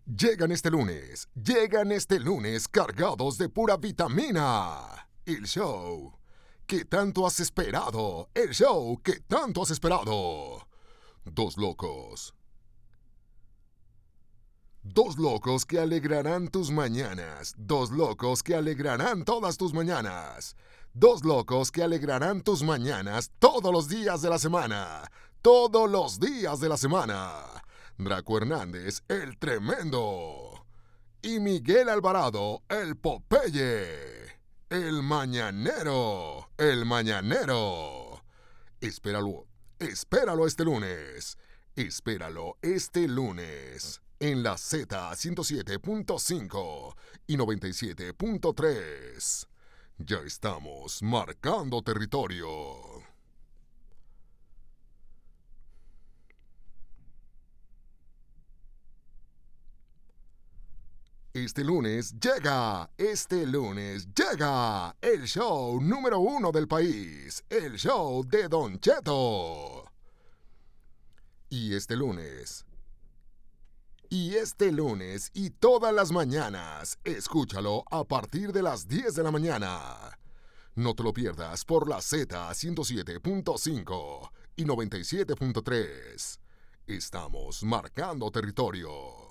Llegan este lunes cargados de pura vitamina. El show que tanto has esperado, el show que tanto has esperado. Dos locos. Dos locos que alegrarán tus mañanas. Dos locos que alegrarán todas tus mañanas. Dos locos que alegrarán tus mañanas todos los días de la semana. Todos los días de la semana. Draco Hernández, el tremendo. Y Miguel Alvarado, el Popeye. El mañanero. El mañanero. Espéralo este lunes. Espéralo este lunes. En la Z 107.5 y 97.3. Ya estamos marcando territorio. Este lunes llega el show número 1 del país, el show de Don Cheto. Y este lunes y todas las mañanas, escúchalo a partir de las 10 de la mañana. No te lo pierdas por la Z 107.5 y 97.3. Estamos marcando territorio.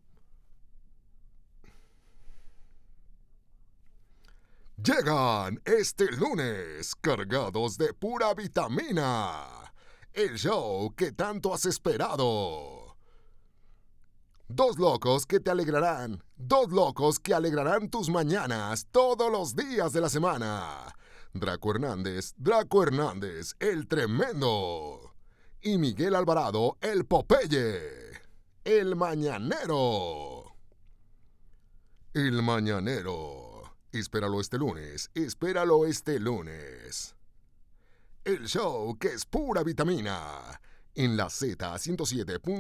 Llegan este lunes cargados de pura vitamina. El show que tanto has esperado. Dos locos que te alegrarán. Dos locos que alegrarán tus mañanas todos los días de la semana. Draco Hernández, el tremendo. Y Miguel Alvarado, el Popeye. El mañanero. El mañanero. Espéralo este lunes. El show que es pura vitamina. En la Z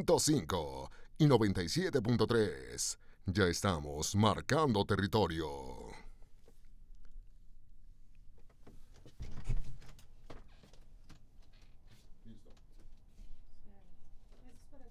107.5 y 97.3. Ya estamos marcando territorio.